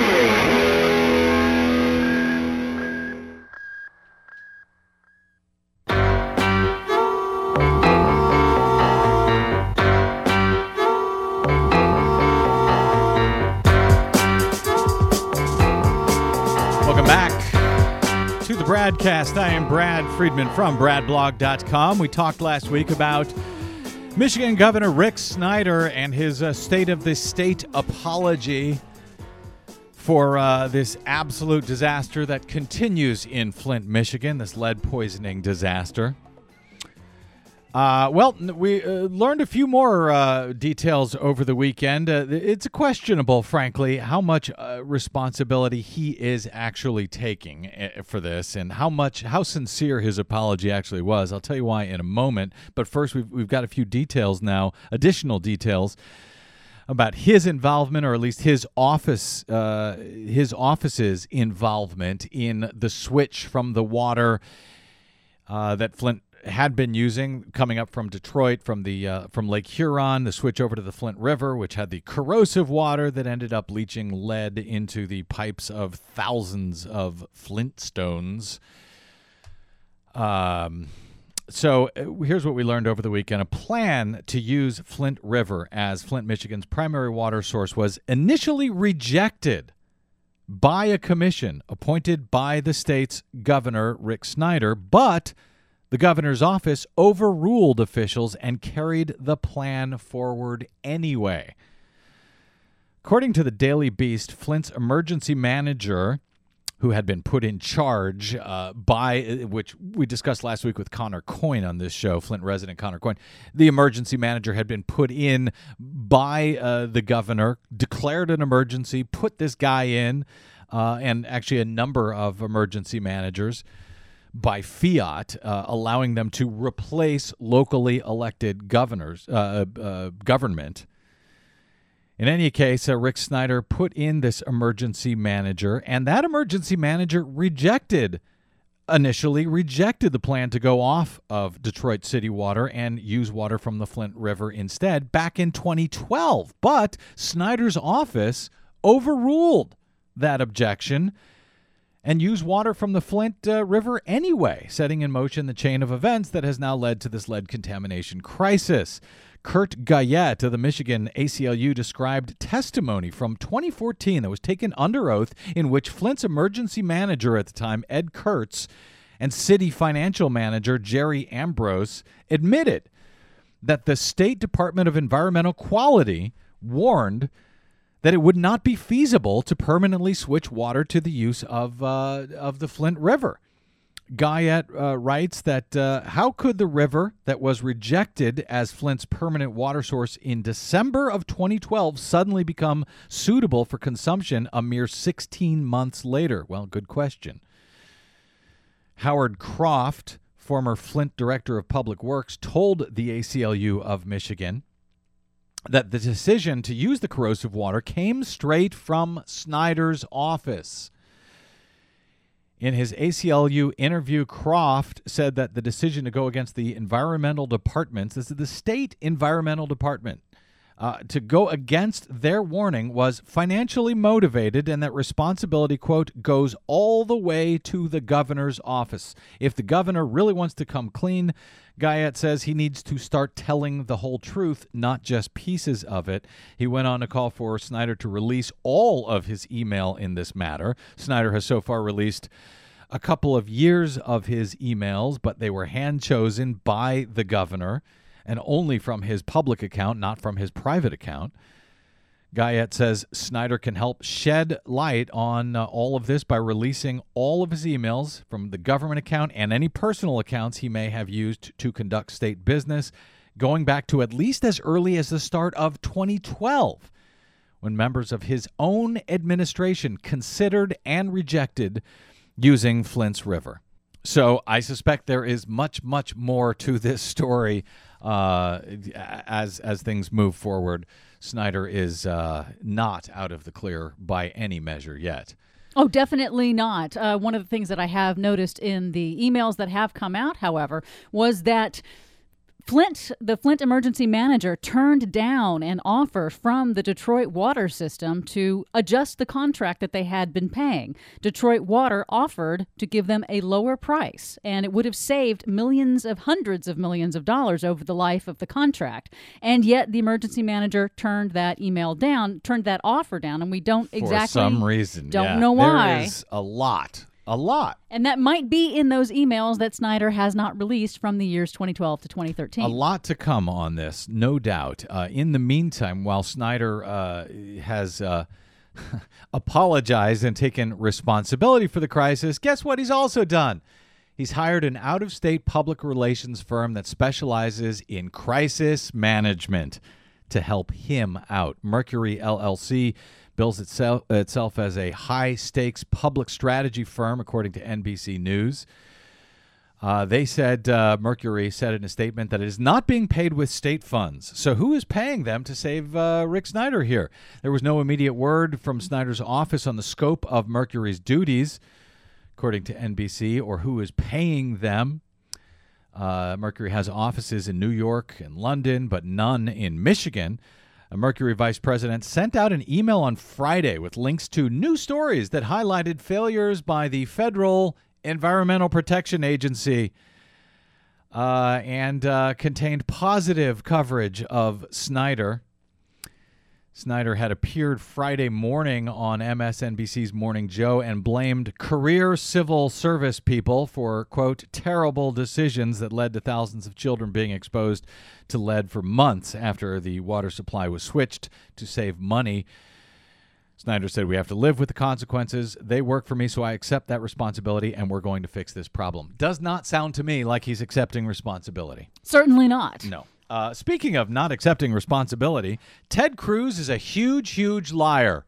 Welcome back to the BradCast. I am Brad Friedman from brad blog dot com. We talked last week about Michigan Governor Rick Snyder and his uh, State of the State apology for uh, this absolute disaster that continues in Flint, Michigan, this lead poisoning disaster. Uh, well, we uh, learned a few more uh, details over the weekend. Uh, it's questionable, frankly, how much uh, responsibility he is actually taking uh, for this, and how much, how sincere his apology actually was. I'll tell you why in a moment. But first, we've we've got a few details now, additional details about his involvement, or at least his office, uh, his office's involvement in the switch from the water uh, that Flint had been using coming up from Detroit, from the uh, from Lake Huron, the switch over to the Flint River, which had the corrosive water that ended up leaching lead into the pipes of thousands of Flintstones. Um, so uh, here's what we learned over the weekend. A plan to use Flint River as Flint, Michigan's primary water source was initially rejected by a commission appointed by the state's governor, Rick Snyder, but the governor's office overruled officials and carried the plan forward anyway. According to the Daily Beast, Flint's emergency manager, who had been put in charge uh, by, which we discussed last week with Connor Coyne on this show, Flint resident Connor Coyne, the emergency manager had been put in by uh, the governor, declared an emergency, put this guy in, uh, and actually a number of emergency managers, by fiat, uh, allowing them to replace locally elected governors, uh, uh, government. In any case, uh, Rick Snyder put in this emergency manager, and that emergency manager rejected, initially rejected the plan to go off of Detroit City Water and use water from the Flint River instead back in twenty twelve. But Snyder's office overruled that objection and use water from the Flint uh, River anyway, setting in motion the chain of events that has now led to this lead contamination crisis. Kurt Guyette of the Michigan A C L U described testimony from twenty fourteen that was taken under oath, in which Flint's emergency manager at the time, Ed Kurtz, and city financial manager Jerry Ambrose admitted that the State Department of Environmental Quality warned that it would not be feasible to permanently switch water to the use of uh, of the Flint River. Guyette uh, writes that uh, how could the river that was rejected as Flint's permanent water source in December of twenty twelve suddenly become suitable for consumption a mere sixteen months later? Well, good question. Howard Croft, former Flint Director of Public Works, told the A C L U of Michigan that the decision to use the corrosive water came straight from Snyder's office. In his A C L U interview, Croft said that the decision to go against the environmental departments, this is the state environmental department, uh, to go against their warning was financially motivated, and that responsibility, quote, goes all the way to the governor's office. If the governor really wants to come clean, Guyette says he needs to start telling the whole truth, not just pieces of it. He went on to call for Snyder to release all of his email in this matter. Snyder has so far released a couple of years of his emails, but they were hand-chosen by the governor and only from his public account, not from his private account. Guyette says Snyder can help shed light on uh, all of this by releasing all of his emails from the government account and any personal accounts he may have used to conduct state business. going back to at least as early as the start of twenty twelve, when members of his own administration considered and rejected using Flint's River. So I suspect there is much, much more to this story uh, as as things move forward. Snyder is uh, not out of the clear by any measure yet. Oh, definitely not. Uh, one of the things that I have noticed in the emails that have come out, however, was that Flint, the Flint emergency manager, turned down an offer from the Detroit Water System to adjust the contract that they had been paying. Detroit Water offered to give them a lower price, and it would have saved millions of hundreds of millions of dollars over the life of the contract. And yet the emergency manager turned that email down, turned that offer down, and we don't For exactly some reason, don't yeah. know why. There is a lot. A lot. And that might be in those emails that Snyder has not released from the years twenty twelve to twenty thirteen. A lot to come on this, no doubt. Uh, in the meantime, while Snyder uh, has uh, apologized and taken responsibility for the crisis, guess what he's also done? He's hired an out-of-state public relations firm that specializes in crisis management to help him out. Mercury L L C bills itself, itself as a high-stakes public strategy firm, according to N B C News. Uh, they said, uh, Mercury said in a statement that it is not being paid with state funds. So who is paying them to save uh, Rick Snyder here? There was no immediate word from Snyder's office on the scope of Mercury's duties, according to N B C, or who is paying them. Uh, Mercury has offices in New York and London, but none in Michigan. A Mercury vice president sent out an email on Friday with links to new stories that highlighted failures by the Federal Environmental Protection Agency uh, and uh, contained positive coverage of Snyder. Snyder had appeared Friday morning on M S N B C's Morning Joe and blamed career civil service people for, quote, terrible decisions that led to thousands of children being exposed to lead for months after the water supply was switched to save money. Snyder said, we have to live with the consequences. They work for me, so I accept that responsibility, and we're going to fix this problem. Does not sound to me like he's accepting responsibility. Certainly not. No. Uh, speaking of not accepting responsibility, Ted Cruz is a huge, huge liar.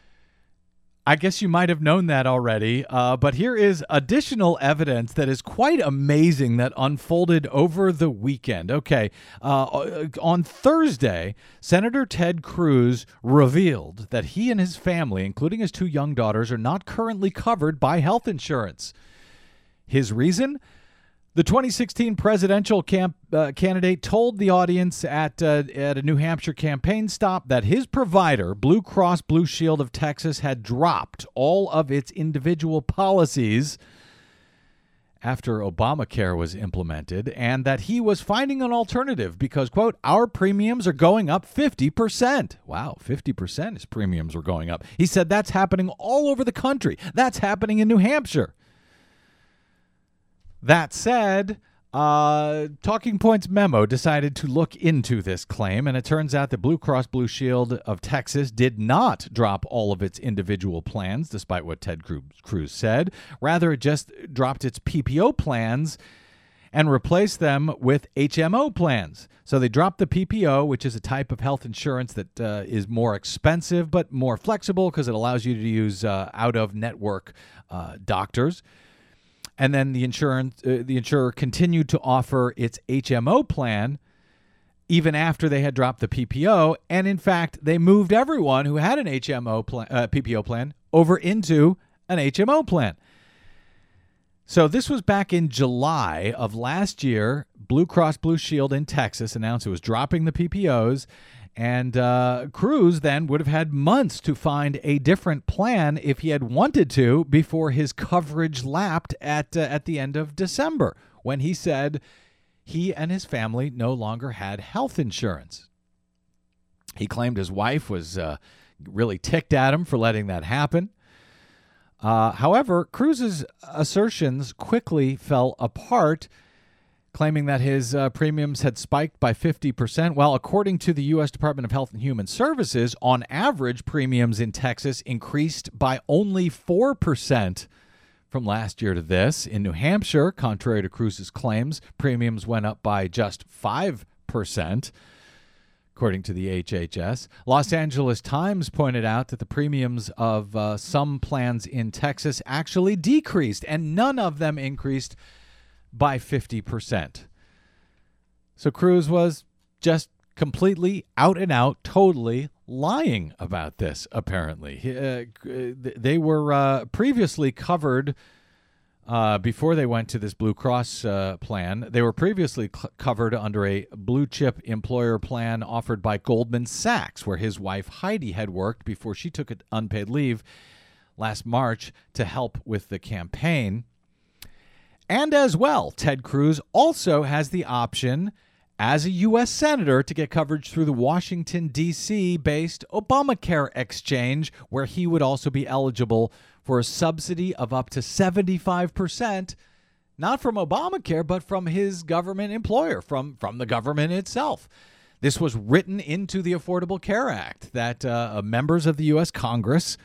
I guess you might have known that already, uh, but here is additional evidence that is quite amazing that unfolded over the weekend. Okay, uh, on Thursday, Senator Ted Cruz revealed that he and his family, including his two young daughters, are not currently covered by health insurance. His reason? The twenty sixteen presidential camp, uh, candidate told the audience at uh, at a New Hampshire campaign stop that his provider, Blue Cross Blue Shield of Texas, had dropped all of its individual policies after Obamacare was implemented, and that he was finding an alternative because, quote, our premiums are going up fifty percent. Wow, fifty percent his premiums were going up. He said that's happening all over the country. That's happening in New Hampshire. That said, uh, Talking Points Memo decided to look into this claim, and it turns out that Blue Cross Blue Shield of Texas did not drop all of its individual plans, despite what Ted Cruz said. Rather, it just dropped its P P O plans and replaced them with H M O plans. So they dropped the P P O, which is a type of health insurance that uh, is more expensive but more flexible because it allows you to use uh, out-of-network uh, doctors. And then the insurance, uh, the insurer continued to offer its H M O plan even after they had dropped the P P O. And in fact, they moved everyone who had an H M O plan, uh, P P O plan over into an H M O plan. So this was back in July of last year. Blue Cross Blue Shield in Texas announced it was dropping the P P Os. And uh, Cruz then would have had months to find a different plan if he had wanted to before his coverage lapped at uh, at the end of December, when he said he and his family no longer had health insurance. He claimed his wife was uh, really ticked at him for letting that happen. Uh, however, Cruz's assertions quickly fell apart, claiming that his uh, premiums had spiked by fifty percent. Well, according to the U S Department of Health and Human Services, on average, premiums in Texas increased by only four percent from last year to this. In New Hampshire, contrary to Cruz's claims, premiums went up by just five percent, according to the H H S. Los Angeles Times pointed out that the premiums of uh, some plans in Texas actually decreased, and none of them increased by fifty percent. So Cruz was just completely out and out, totally lying about this, apparently. He, uh, they were uh, previously covered, uh, before they went to this Blue Cross uh, plan, they were previously cl- covered under a blue chip employer plan offered by Goldman Sachs, where his wife Heidi had worked before she took unpaid leave last March to help with the campaign. And as well, Ted Cruz also has the option as a U S senator to get coverage through the Washington, D C-based Obamacare exchange, where he would also be eligible for a subsidy of up to seventy-five percent, not from Obamacare, but from his government employer, from, from the government itself. This was written into the Affordable Care Act that uh, members of the U S Congress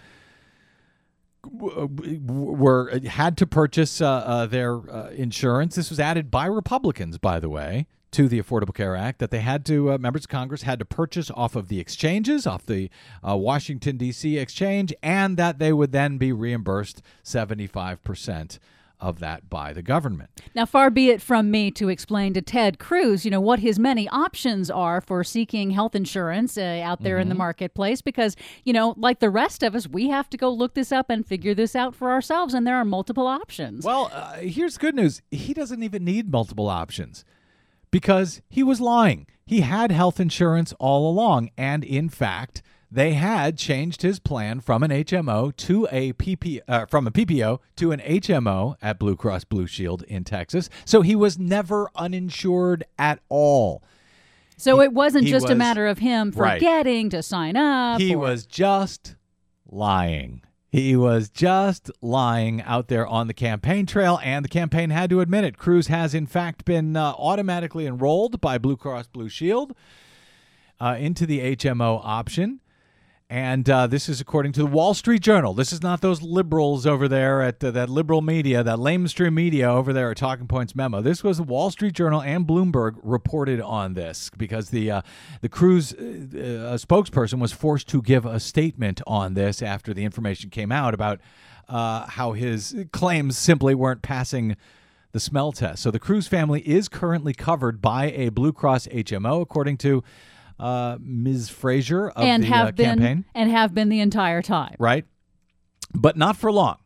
were had to purchase uh, uh, their uh, insurance. This was added by Republicans, by the way, to the Affordable Care Act, that they had to, uh, members of Congress had to purchase off of the exchanges, off the uh, Washington, D C exchange, and that they would then be reimbursed seventy-five percent of that by the government. Now, far be it from me to explain to Ted Cruz, you know, what his many options are for seeking health insurance uh, out there mm-hmm. in the marketplace, because, you know, like the rest of us, we have to go look this up and figure this out for ourselves, and there are multiple options. Well, uh, here's good news. He doesn't even need multiple options, because he was lying. He had health insurance all along, and in fact, they had changed his plan from an H M O to a P P, uh, from a P P O to an H M O at Blue Cross Blue Shield in Texas. So he was never uninsured at all. So he, it wasn't just was, a matter of him forgetting right. to sign up. He or... was just lying. He was just lying out there on the campaign trail, and the campaign had to admit it. Cruz has, in fact, been uh, automatically enrolled by Blue Cross Blue Shield uh, into the H M O option. And uh, this is according to the Wall Street Journal. This is not those liberals over there at uh, that liberal media, that lamestream media over there at Talking Points Memo. This was the Wall Street Journal, and Bloomberg reported on this because the uh, the Cruz uh, spokesperson was forced to give a statement on this after the information came out about uh, how his claims simply weren't passing the smell test. So the Cruz family is currently covered by a Blue Cross H M O, according to Uh, Miz Frazier of and the have uh, been, campaign. And have been the entire time. Right. But not for long.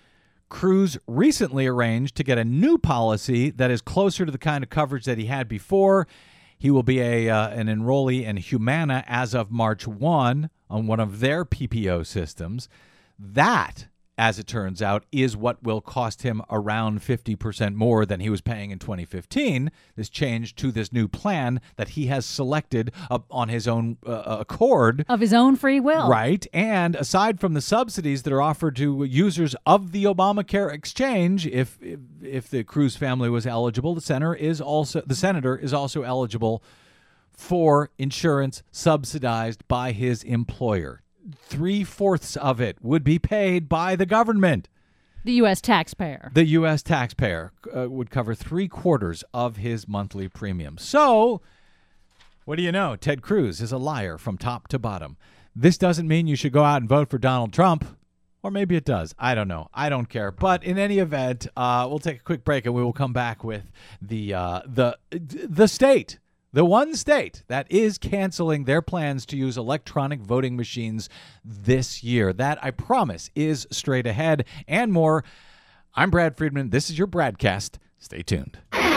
Cruz recently arranged to get a new policy that is closer to the kind of coverage that he had before. He will be a uh, an enrollee in Humana as of March first on one of their P P O systems. That, as it turns out, is what will cost him around fifty percent more than he was paying in twenty fifteen. This change to this new plan that he has selected uh, on his own uh, accord. Of his own free will. Right. And aside from the subsidies that are offered to users of the Obamacare exchange, if if, if the Cruz family was eligible, the senator is also the senator is also eligible for insurance subsidized by his employer. Three-fourths of it would be paid by the government. The U S taxpayer. The U S taxpayer uh, would cover three-quarters of his monthly premium. So, what do you know? Ted Cruz is a liar from top to bottom. This doesn't mean you should go out and vote for Donald Trump. Or maybe it does. I don't know. I don't care. But in any event, uh, we'll take a quick break, and we will come back with the uh, the the state. The one state that is canceling their plans to use electronic voting machines this year. That, I promise, is straight ahead and more. I'm Brad Friedman. This is your Bradcast. Stay tuned.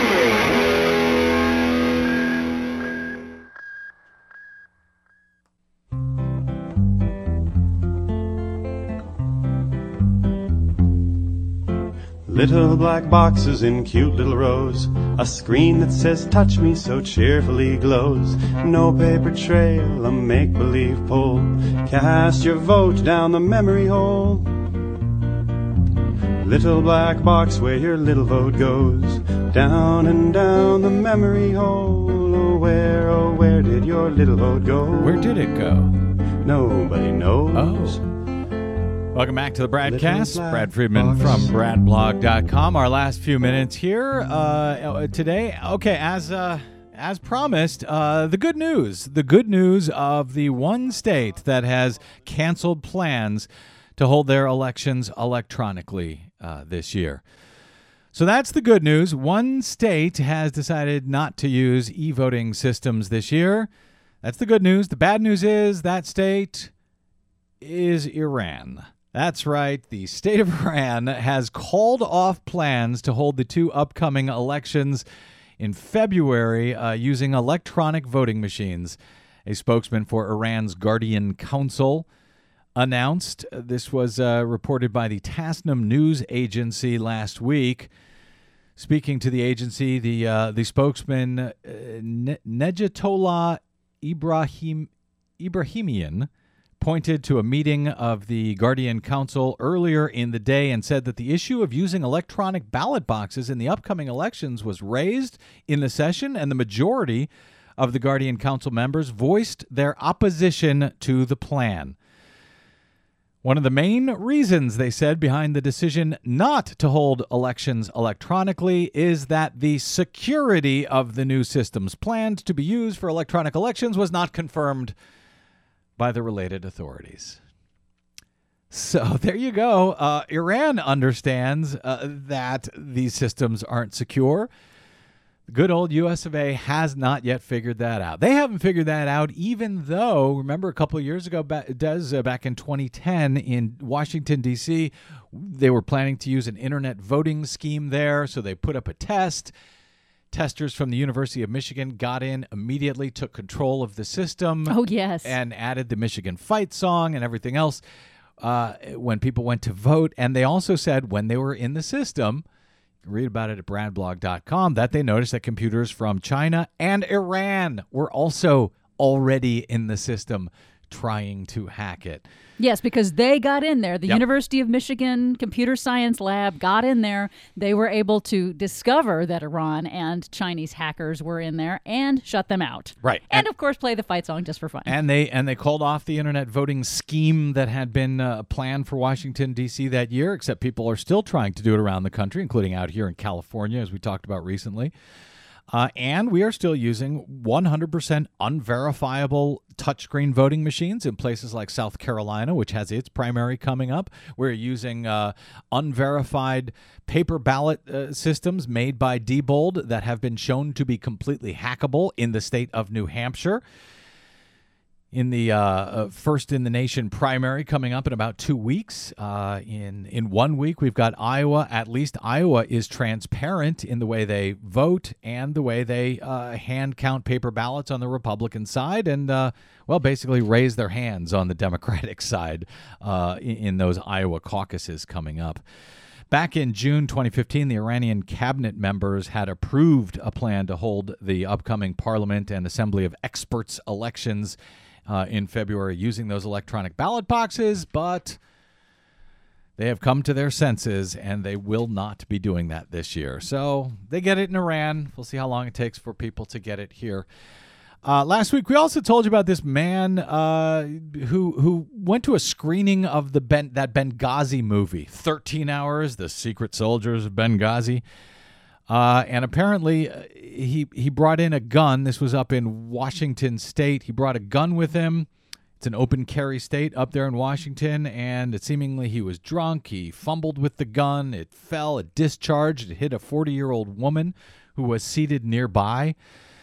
Little black boxes in cute little rows, a screen that says touch me so cheerfully glows. No paper trail, a make-believe pull, cast your vote down the memory hole. Little black box where your little vote goes, down and down the memory hole. Oh where, oh where did your little vote go? Where did it go? Nobody knows. Oh. Welcome back to the Bradcast. Brad Friedman from brad blog dot com. Our last few minutes here uh, today. Okay, as uh, as promised, uh, the good news. The good news of the one state that has canceled plans to hold their elections electronically uh, this year. So that's the good news. One state has decided not to use e-voting systems this year. That's the good news. The bad news is that state is Iran. That's right. The state of Iran has called off plans to hold the two upcoming elections in February uh, using electronic voting machines. A spokesman for Iran's Guardian Council announced, this was uh, reported by the Tasnim news agency last week. Speaking to the agency, the uh, the spokesman uh, ne- Nejatollah Ibrahim Ibrahimian pointed to a meeting of the Guardian Council earlier in the day and said that the issue of using electronic ballot boxes in the upcoming elections was raised in the session, and the majority of the Guardian Council members voiced their opposition to the plan. One of the main reasons, they said, behind the decision not to hold elections electronically is that the security of the new systems planned to be used for electronic elections was not confirmed by the related authorities. So there you go. Uh, Iran understands uh, that these systems aren't secure. The good old U S of A has not yet figured that out. They haven't figured that out, even though, remember a couple of years ago, Des, uh, back in twenty ten in Washington, D C, they were planning to use an internet voting scheme there, so they put up a test. Testers from the University of Michigan got in immediately, took control of the system. Oh, yes. And added the Michigan Fight song and everything else uh, when people went to vote. And they also said when they were in the system, read about it at brad blog dot com, that they noticed that computers from China and Iran were also already in the system trying to hack it. Yes, because they got in there. The Yep. University of Michigan Computer Science Lab got in there. They were able to discover that Iran and Chinese hackers were in there and shut them out. Right. And, And- of course, play the fight song just for fun. And they and they called off the internet voting scheme that had been uh, planned for Washington, D C that year, except people are still trying to do it around the country, including out here in California, as we talked about recently. Uh, and we are still using one hundred percent unverifiable touchscreen voting machines in places like South Carolina, which has its primary coming up. We're using uh, unverified paper ballot uh, systems made by Diebold that have been shown to be completely hackable in the state of New Hampshire. In the uh, uh, first in the nation primary coming up in about two weeks. Uh, in in one week, we've got Iowa. At least Iowa is transparent in the way they vote and the way they uh, hand count paper ballots on the Republican side, and uh, well, basically raise their hands on the Democratic side uh, in, in those Iowa caucuses coming up. Back in June twenty fifteen, the Iranian cabinet members had approved a plan to hold the upcoming Parliament and Assembly of Experts elections Uh, in February using those electronic ballot boxes, but they have come to their senses and they will not be doing that this year. So they get it in Iran. We'll see how long it takes for people to get it here. Uh, last week, we also told you about this man uh, who who went to a screening of the ben, that Benghazi movie, thirteen hours, The Secret Soldiers of Benghazi. Uh, and apparently uh, he he brought in a gun. This was up in Washington State. He brought a gun with him. It's an open carry state up there in Washington, and it seemingly he was drunk. He fumbled with the gun. It fell. It discharged. It hit a forty-year-old woman who was seated nearby.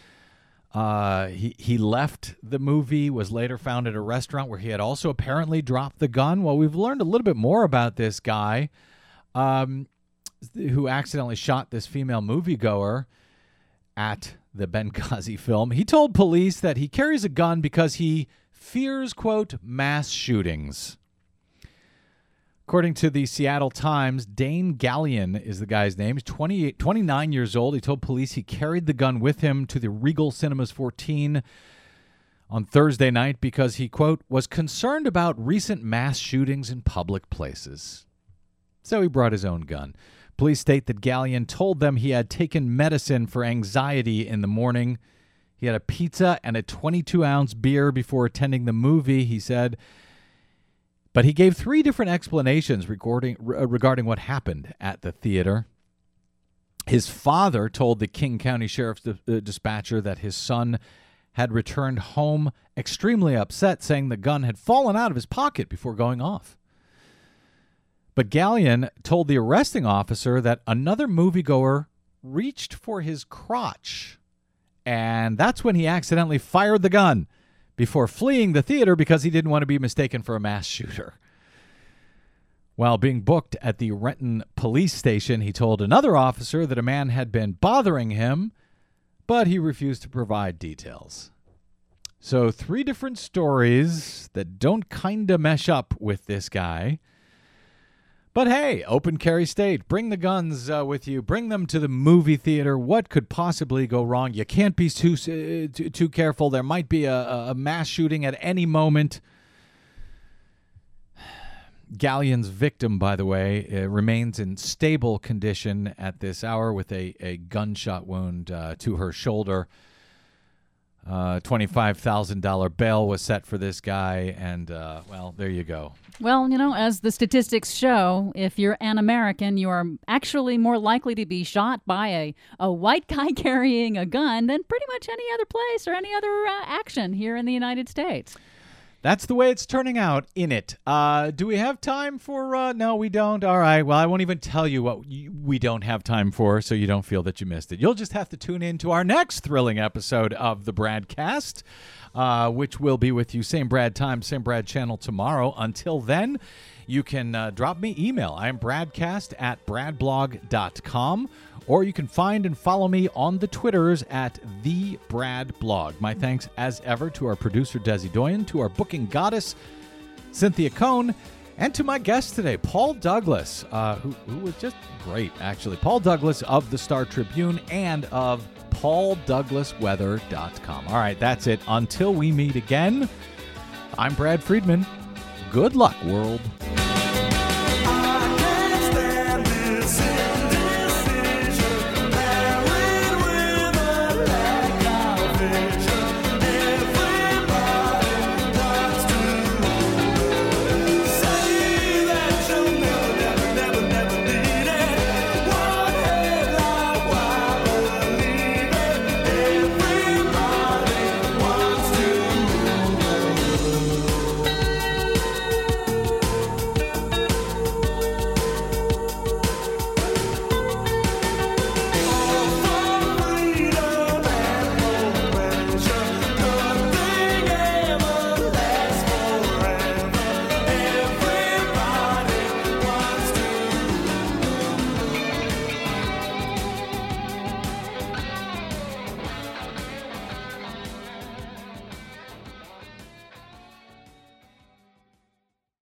Uh, he, he left the movie, was later found at a restaurant where he had also apparently dropped the gun. Well, we've learned a little bit more about this guy. Um... who accidentally shot this female moviegoer at the Benghazi film. He told police that he carries a gun because he fears, quote, mass shootings. According to the Seattle Times, Dane Gallion is the guy's name. He's twenty-eight, twenty-nine years old. He told police he carried the gun with him to the Regal Cinemas fourteen on Thursday night because he, quote, was concerned about recent mass shootings in public places. So he brought his own gun. Police state that Gallion told them he had taken medicine for anxiety in the morning. He had a pizza and a twenty-two ounce beer before attending the movie, he said. But he gave three different explanations regarding, regarding what happened at the theater. His father told the King County Sheriff's di- uh, dispatcher that his son had returned home extremely upset, saying the gun had fallen out of his pocket before going off. But Gallion told the arresting officer that another moviegoer reached for his crotch, and that's when he accidentally fired the gun before fleeing the theater because he didn't want to be mistaken for a mass shooter. While being booked at the Renton police station, he told another officer that a man had been bothering him, but he refused to provide details. So three different stories that don't kind of mesh up with this guy. But hey, open carry state. Bring the guns uh, with you. Bring them to the movie theater. What could possibly go wrong? You can't be too uh, too, too careful. There might be a, a mass shooting at any moment. Gallion's victim, by the way, uh, remains in stable condition at this hour with a, a gunshot wound uh, to her shoulder. Uh, twenty-five thousand dollars bail was set for this guy, and, uh, well, there you go. Well, you know, as the statistics show, if you're an American, you are actually more likely to be shot by a, a white guy carrying a gun than pretty much any other place or any other uh, action here in the United States. That's the way it's turning out, in it. Uh, do we have time for... Uh, no, we don't. All right. Well, I won't even tell you what we don't have time for, so you don't feel that you missed it. You'll just have to tune in to our next thrilling episode of the Bradcast, uh, which will be with you same Brad time, same Brad channel tomorrow. Until then, you can uh, drop me email. I am bradcast at bradblog dot com. Or you can find and follow me on the Twitters at The Brad Blog. My thanks, as ever, to our producer, Desi Doyen, to our booking goddess, Cynthia Cohn, and to my guest today, Paul Douglas, uh, who, who was just great, actually. Paul Douglas of the Star Tribune and of paul douglas weather dot com. All right, that's it. Until we meet again, I'm Brad Friedman. Good luck, world.